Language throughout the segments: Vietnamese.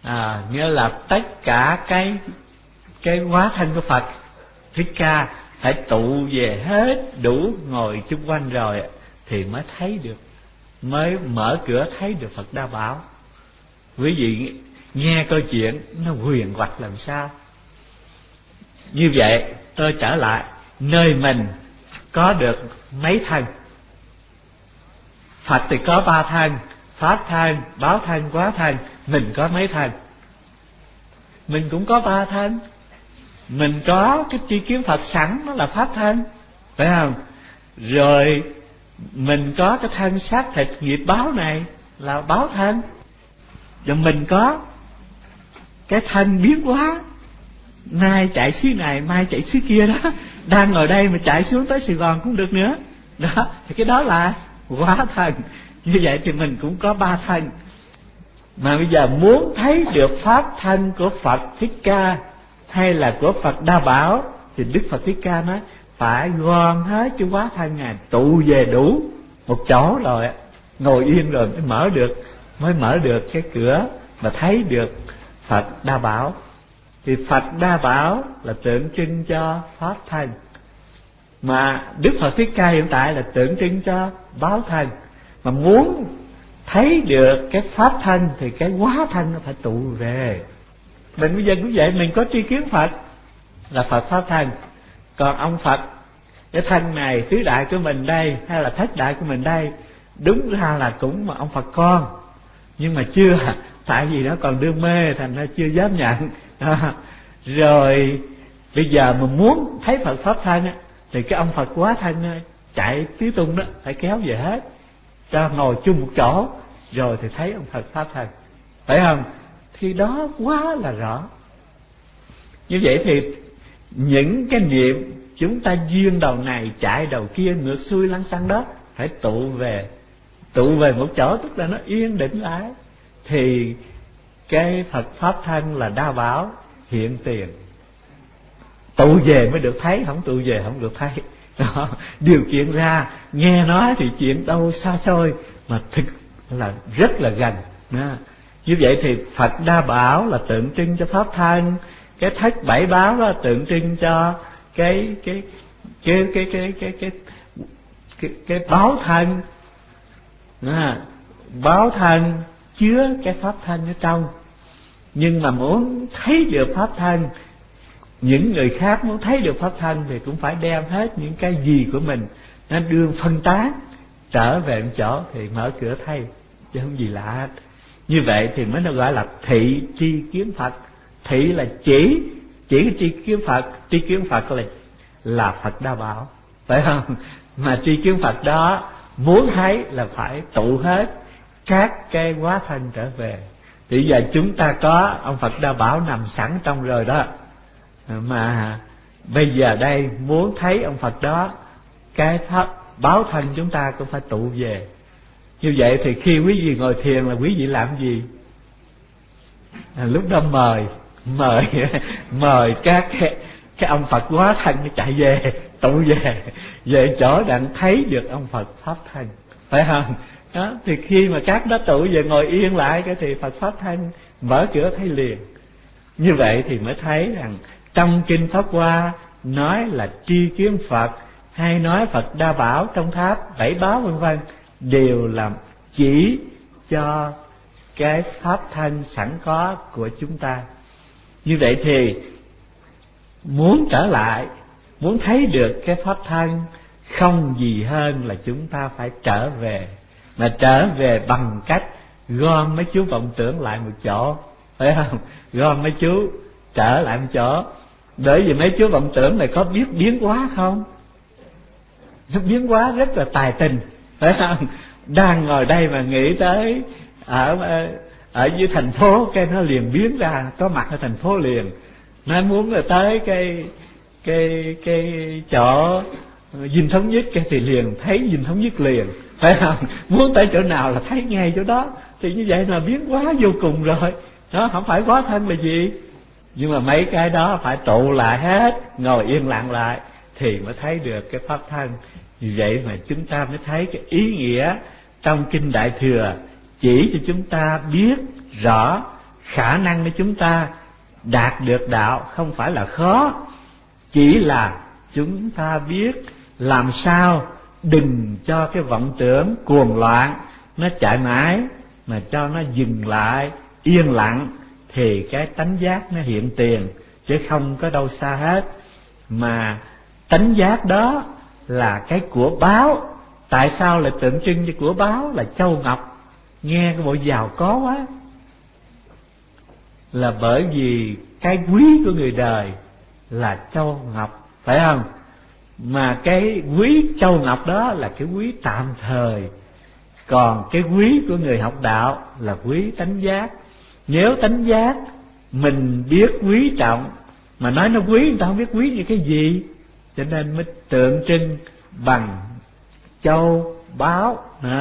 Nghĩa là tất cả cái hóa thân của Phật Thích Ca phải tụ về hết đủ, ngồi chung quanh rồi thì mới thấy được, mới mở cửa thấy được Phật Đa Bảo. Quý vị nghe câu chuyện nó huyền hoặc làm sao. Như vậy tôi trở lại, nơi mình có được mấy thân? Phật thì có 3 thân: Pháp thân, Báo thân, Hóa thân. Mình có mấy thân? Mình cũng có 3 thân. Mình có cái tri kiến Phật sẵn, nó là Pháp thân, phải không? Rồi mình có cái thân xác thịt nghiệp báo này là Báo thân. Rồi mình có cái thân biến hóa, nay chạy xứ này, mai chạy xứ kia đó. Đang ngồi đây mà chạy xuống tới Sài Gòn cũng được nữa. Đó, thì cái đó là Hóa thân. Như vậy thì mình cũng có 3 thân. Mà bây giờ muốn thấy được Pháp thân của Phật Thích Ca hay là của Phật Đa Bảo thì Đức Phật Thích Ca nói phải gom hết cái hóa thân này tụ về đủ một chỗ rồi, ngồi yên rồi mới mở được cái cửa mà thấy được Phật Đa Bảo. Thì Phật Đa Bảo là tượng trưng cho Pháp thân, mà Đức Phật Thích Ca hiện tại là tượng trưng cho Báo thân. Mà muốn thấy được cái Pháp thân thì cái hóa thân nó phải tụ về. Mình bây giờ cũng vậy, mình có tri kiến Phật là Phật Pháp thân. Còn ông Phật, cái thân này tứ đại của mình đây hay là thất đại của mình đây, đúng ra là cũng mà ông Phật con, nhưng mà chưa, tại vì nó còn đương mê thành ra chưa dám nhận. Rồi bây giờ mà muốn thấy Phật Pháp thân thì cái ông Phật Hóa thân chạy tứ tung đó phải kéo về hết, cho ngồi chung một chỗ rồi thì thấy ông Phật Pháp thân, phải không? Thì đó quá là rõ. Như vậy thì những cái niệm chúng ta duyên đầu này chạy đầu kia, ngược xuôi lăn xăng đó phải tụ về một chỗ, tức là nó yên định lại thì cái Phật Pháp thân là Đa Bảo hiện tiền. Tụ về mới được thấy, không tụ về không được thấy. Đó, điều kiện ra nghe nói thì chuyện đâu xa xôi mà thực là rất là gần. Đó. Như vậy thì Phật Đa Bảo là tượng trưng cho Pháp thân, cái thất bảy báo đó tượng trưng cho cái báo thân. Báo thân chứa cái Pháp thân ở trong. Nhưng mà muốn thấy được Pháp thân, những người khác muốn thấy được Pháp thân thì cũng phải đem hết những cái gì của mình nó đương phân tán trở về một chỗ thì mở cửa thấy, chứ không gì lạ hết. Như vậy thì mới nó gọi là thị tri kiến Phật. Thị là chỉ cái tri kiến Phật, tri kiến Phật là Phật Đa Bảo, phải không? Mà tri kiến Phật đó muốn thấy là phải tụ hết các cái hóa thân trở về. Thì giờ chúng ta có ông Phật Đa Bảo nằm sẵn trong rồi đó, mà bây giờ đây muốn thấy ông Phật đó, cái Pháp báo thân chúng ta cũng phải tụ về. Như vậy thì khi quý vị ngồi thiền là quý vị làm gì? Lúc đó mời các cái ông Phật hóa thân chạy về, tụ về chỗ đặng thấy được ông Phật Pháp thân, phải không? Đó, thì khi mà các đó tụ về ngồi yên lại cái thì Phật Pháp thân mở cửa thấy liền. Như vậy thì mới thấy rằng trong kinh Pháp Hoa nói là tri kiến Phật hay nói Phật Đa Bảo trong tháp bảy báo vân vân đều là chỉ cho cái Pháp thân sẵn có của chúng ta. Như vậy thì muốn trở lại, muốn thấy được cái Pháp thân không gì hơn là chúng ta phải trở về. Mà trở về bằng cách gom mấy chú vọng tưởng lại một chỗ, phải không? Gom mấy chú trở lại một chỗ. Bởi vì mấy chú vọng tưởng này có biết biến hóa không? Nó biến hóa rất là tài tình, phải không? Đang ngồi đây mà nghĩ tới ở dưới thành phố, cái nó liền biến ra có mặt ở thành phố liền. Nó muốn là tới cái chỗ Dinh Thống Nhất cái thì liền thấy Dinh Thống Nhất liền, phải không? Muốn tới chỗ nào là thấy ngay chỗ đó. Thì như vậy là biến hóa vô cùng rồi. Đó không phải hóa thân là gì. Nhưng mà mấy cái đó phải tụ lại hết, ngồi yên lặng lại thì mới thấy được cái Pháp thân. Vì vậy mà chúng ta mới thấy cái ý nghĩa trong Kinh Đại Thừa chỉ cho chúng ta biết rõ khả năng để chúng ta đạt được đạo không phải là khó, chỉ là chúng ta biết làm sao đừng cho cái vọng tưởng cuồng loạn nó chạy mãi, mà cho nó dừng lại yên lặng, thì cái tánh giác nó hiện tiền, chứ không có đâu xa hết. Mà tánh giác đó là cái của báo. Tại sao lại tượng trưng cho của báo là châu ngọc? Nghe cái bộ giàu có quá, là bởi vì cái quý của người đời là châu ngọc, phải không? Mà cái quý châu ngọc đó là cái quý tạm thời, còn cái quý của người học đạo là quý tánh giác. Nếu tánh giác mình biết quý trọng, mà nói nó quý, người ta không biết quý như cái gì, cho nên mới tượng trưng bằng châu báu.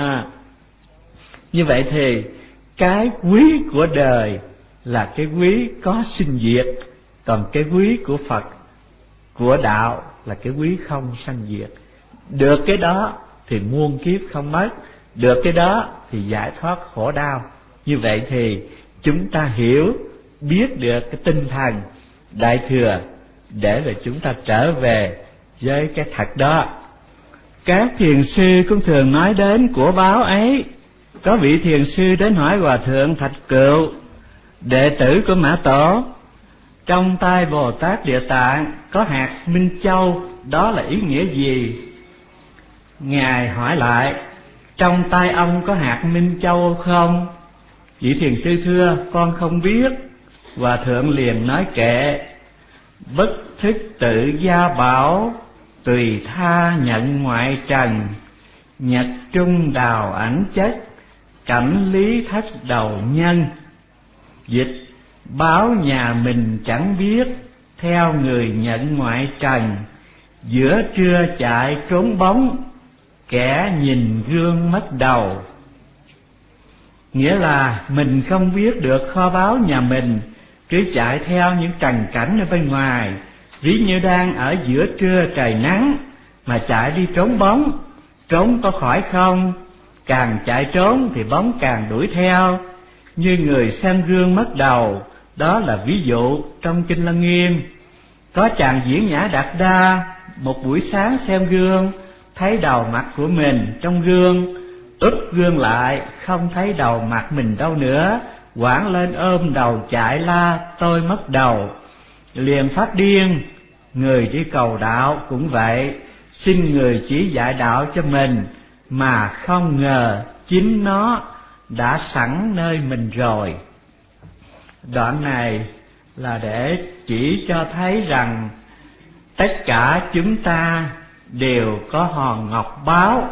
Như vậy thì cái quý của đời là cái quý có sinh diệt, còn cái quý của Phật, của đạo là cái quý không sanh diệt. Được cái đó thì muôn kiếp không mất, được cái đó thì giải thoát khổ đau. Như vậy thì chúng ta hiểu biết được cái tinh thần Đại Thừa để rồi chúng ta trở về với cái thật đó. Các thiền sư cũng thường nói đến của báo ấy. Có vị thiền sư đến hỏi Hòa Thượng Thạch Cựu, đệ tử của Mã Tổ, trong tay Bồ Tát Địa Tạng có hạt Minh Châu, đó là ý nghĩa gì? Ngài hỏi lại, trong tay ông có hạt Minh Châu không? Vị thiền sư thưa, con không biết. Hòa Thượng liền nói kệ, bất thức tự gia bảo, tùy tha nhận ngoại trần, nhật trung đào ảnh chất, cảnh lý thất đầu nhân. Dịch, báo nhà mình chẳng biết, theo người nhận ngoại trần, giữa trưa chạy trốn bóng, kẻ nhìn gương mất đầu. Nghĩa là mình không biết được kho báu nhà mình, cứ chạy theo những trần cảnh ở bên ngoài. Ví như đang ở giữa trưa trời nắng mà chạy đi trốn bóng, trốn có khỏi không? Càng chạy trốn thì bóng càng đuổi theo. Như người xem gương mất đầu, đó là ví dụ trong Kinh Lăng Nghiêm. Có chàng diễn Nhã Đạt Đa một buổi sáng xem gương, thấy đầu mặt của mình trong gương, úp gương lại không thấy đầu mặt mình đâu nữa, hoảng lên ôm đầu chạy la, tôi mất đầu. Liền phát điên. Người đi cầu đạo cũng vậy, xin người chỉ dạy đạo cho mình, mà không ngờ chính nó đã sẵn nơi mình rồi. Đoạn này là để chỉ cho thấy rằng tất cả chúng ta đều có hòn ngọc báo.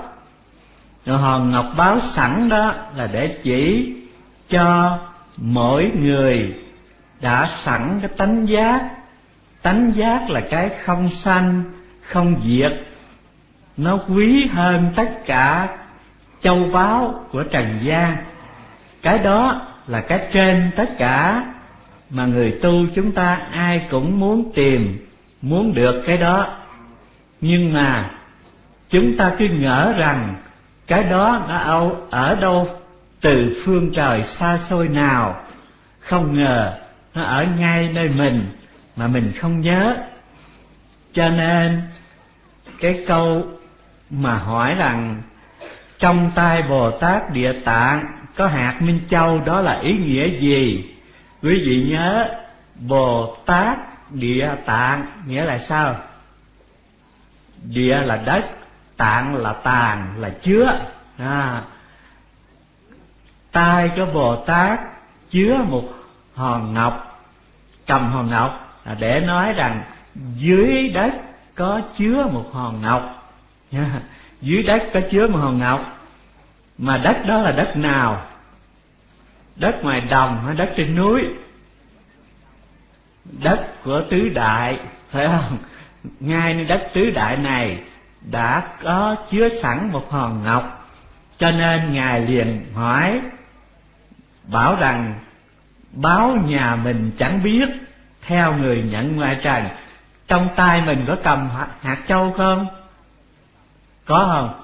Hòn ngọc báo sẵn đó là để chỉ cho mỗi người đã sẵn cái tánh giác. Tánh giác là cái không sanh, không diệt, nó quý hơn tất cả châu báu của trần gian. Cái đó là cái trên tất cả, mà người tu chúng ta ai cũng muốn tìm, muốn được cái đó. Nhưng mà chúng ta cứ ngỡ rằng cái đó nó ở đâu từ phương trời xa xôi nào, không ngờ nó ở ngay nơi mình mà mình không nhớ. Cho nên cái câu mà hỏi rằng trong tay Bồ Tát Địa Tạng có hạt Minh Châu, đó là ý nghĩa gì? Quý vị nhớ Bồ Tát Địa Tạng nghĩa là sao? Địa là đất, tạng là tàng, là chứa. Tay của Bồ Tát chứa một hòn ngọc, cầm hòn ngọc là để nói rằng dưới đất có chứa một hòn ngọc. Dưới đất có chứa một hòn ngọc. Mà đất đó là đất nào? Đất ngoài đồng hay đất trên núi? Đất của tứ đại, phải không? Ngay nơi đất tứ đại này đã có chứa sẵn một hòn ngọc. Cho nên Ngài liền hỏi, bảo rằng báo nhà mình chẳng biết, theo người nhận ngoại trần. Trong tay mình có cầm hạt châu không? Có không?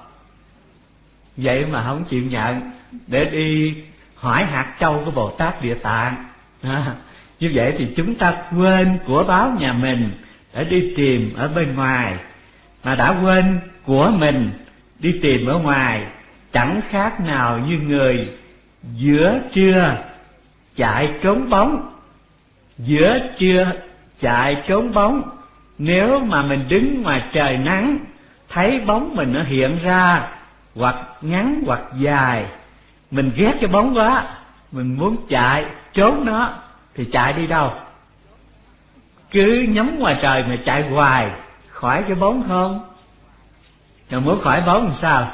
Vậy mà không chịu nhận, để đi hỏi hạt châu của Bồ Tát Địa Tạng. Như vậy thì chúng ta quên của báo nhà mình để đi tìm ở bên ngoài, mà đã quên của mình đi tìm ở ngoài, chẳng khác nào như người giữa trưa chạy trốn bóng. Giữa trưa chạy trốn bóng, nếu mà mình đứng ngoài trời nắng, thấy bóng mình nó hiện ra, hoặc ngắn hoặc dài, mình ghét cái bóng quá, mình muốn chạy trốn nó, thì chạy đi đâu? Cứ nhắm ngoài trời mà chạy hoài, khỏi cái bóng không? Rồi muốn khỏi bóng làm sao?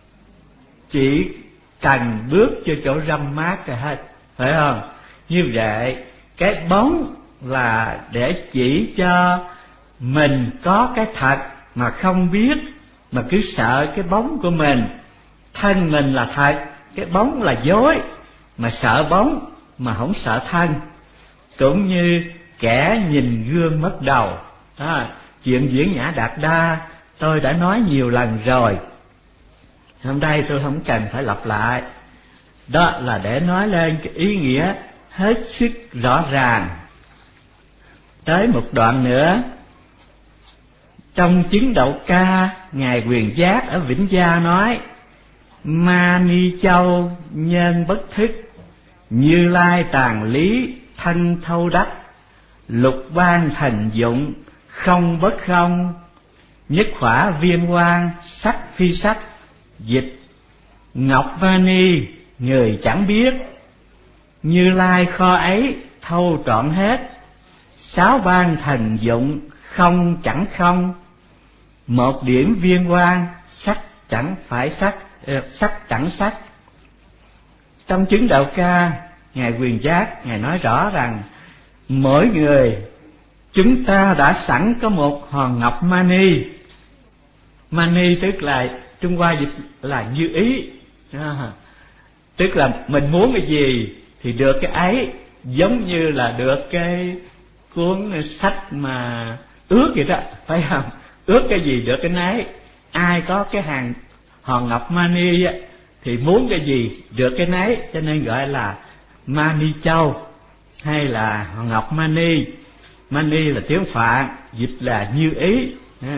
Chỉ cần bước cho chỗ râm mát rồi hết, phải không? Như vậy cái bóng là để chỉ cho mình có cái thật mà không biết, mà cứ sợ cái bóng của mình. Thân mình là thật, cái bóng là dối, mà sợ bóng mà không sợ thân. Cũng như kẻ nhìn gương mất đầu. Chuyện diễn Nhã Đạt Đa tôi đã nói nhiều lần rồi, hôm nay tôi không cần phải lặp lại. Đó là để nói lên cái ý nghĩa hết sức rõ ràng. Tới một đoạn nữa, trong chứng Đậu Ca, ngài Quyền Giác ở Vĩnh Gia nói: Mani Châu nhân bất thức, Như Lai tàng lý thân thâu đắc, lục ban thành dụng không bất không, nhất khỏa viên quang sắc phi sắc, dịch Ngọc Mani người chẳng biết, Như Lai kho ấy thâu trọn hết, sáu ban thành dụng không chẳng không, một điểm viên quang sắc chẳng phải sắc, sắc chẳng sắc. Trong chứng Đạo Ca, ngài Quyền Giác ngài nói rõ rằng mỗi người chúng ta đã sẵn có một hòn ngọc mani. Mani tức là Trung Hoa dịch là như ý, tức là mình muốn cái gì thì được cái ấy, giống như là được cái cuốn sách mà ước vậy đó, phải không? Ước cái gì được cái nấy. Ai có cái hòn ngọc mani á, thì muốn cái gì được cái nấy, cho nên gọi là Mani Châu hay là hòn ngọc mani. Mani là tiếng Phạn, dịch là như ý.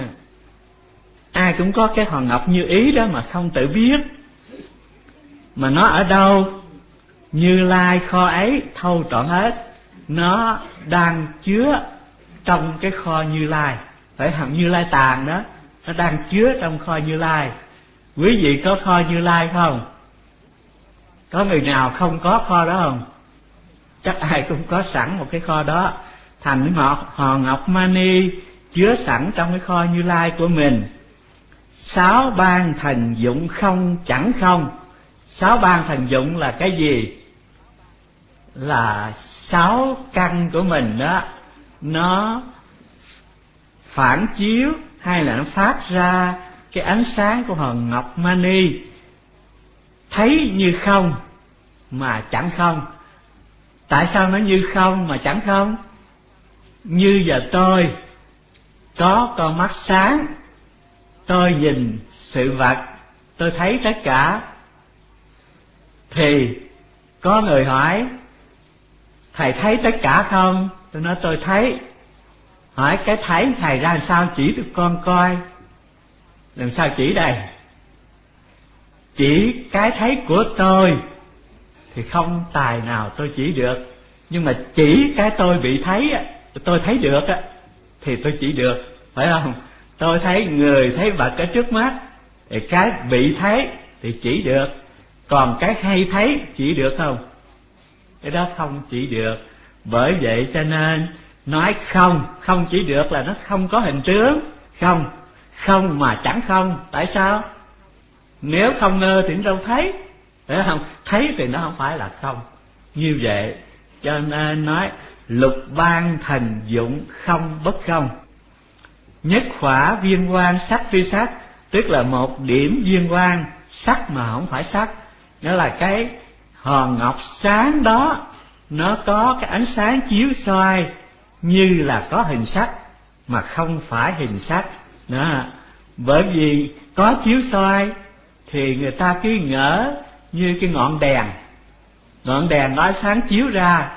Ai cũng có cái hòn ngọc như ý đó mà không tự biết. Mà nó ở đâu? Như Lai kho ấy thâu trọn hết. Nó đang chứa trong cái kho Như Lai, phải không? Như Lai tàng đó, nó đang chứa trong kho Như Lai. Quý vị có kho Như Lai không? Có người nào không có kho đó không? Chắc ai cũng có sẵn một cái kho đó. Thành hòn ngọc mani chứa sẵn trong cái kho Như Lai của mình. Sáu ban thần dụng không chẳng không. Sáu ban thần dụng là cái gì? Là sáu căn của mình đó, nó phản chiếu hay là nó phát ra cái ánh sáng của hòn ngọc mani. Thấy như không mà chẳng không. Tại sao nó như không mà chẳng không? Như giờ tôi có con mắt sáng, tôi nhìn sự vật, tôi thấy tất cả. Thì có người hỏi: thầy thấy tất cả không? Tôi nói tôi thấy. Hỏi cái thấy thầy ra làm sao chỉ được con coi? Làm sao chỉ đây? Chỉ cái thấy của tôi thì không tài nào tôi chỉ được. Nhưng mà chỉ cái tôi bị thấy, tôi thấy được thì tôi chỉ được, phải không? Tôi thấy người, thấy vật ở trước mắt, thì cái bị thấy thì chỉ được. Còn cái hay thấy chỉ được không? Cái đó không chỉ được. Bởi vậy cho nên nói không chỉ được là nó không có hình tướng. Không mà chẳng không. Tại sao? Nếu không ngơ thì nó đâu thấy, phải không? Thấy thì nó không phải là không. Như vậy cho nên nói lục ban thành dụng không bất không, nhất khỏa viên quang sắc phi sắc, tức là một điểm viên quang sắc mà không phải sắc. Đó là cái hòn ngọc sáng đó, nó có cái ánh sáng chiếu soi như là có hình sắc mà không phải hình sắc đó. Bởi vì có chiếu soi thì người ta cứ ngỡ như cái ngọn đèn nó ánh sáng chiếu ra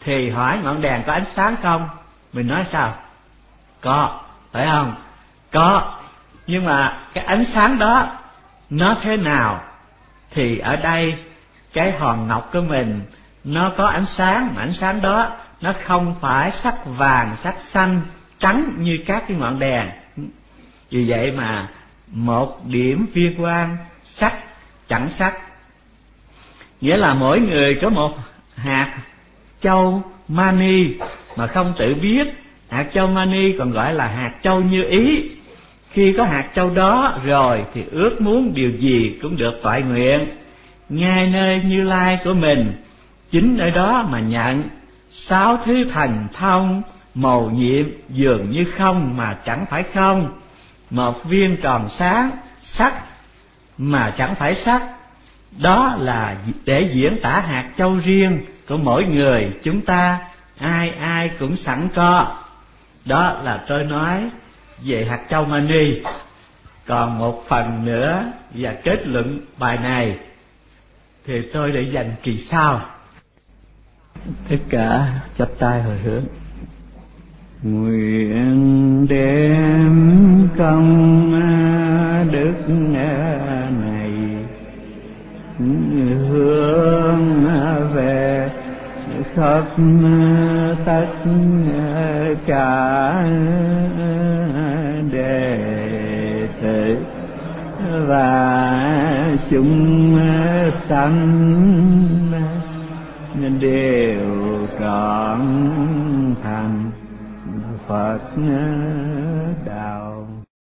Thì hỏi ngọn đèn có ánh sáng không? Mình nói sao? Có, phải không? Có. Nhưng mà cái ánh sáng đó nó thế nào? Thì ở đây cái hòn ngọc của mình nó có ánh sáng, mà ánh sáng đó nó không phải sắc vàng, sắc xanh, trắng như các cái ngọn đèn. Vì vậy mà một điểm viên quang sắc chẳng sắc. Nghĩa là mỗi người có một hạt châu mani mà không tự biết. Hạt châu mani còn gọi là hạt châu như ý. Khi có hạt châu đó rồi thì ước muốn điều gì cũng được toại nguyện, ngay nơi Như Lai của mình, chính nơi đó mà nhận. Sáu thứ thần thông mầu nhiệm dường như không mà chẳng phải không, một viên tròn sáng sắc mà chẳng phải sắc. Đó là để diễn tả hạt châu riêng của mỗi người chúng ta, ai ai cũng sẵn có. Đó là tôi nói về hạt châu mani. Còn một phần nữa và kết luận bài này thì tôi để dành kỳ sau. Tất cả chắp tay hồi hướng. Nguyện đem công đức này hướng về khắp tất cả đệ tử và chúng sanh đều trọn thành Phật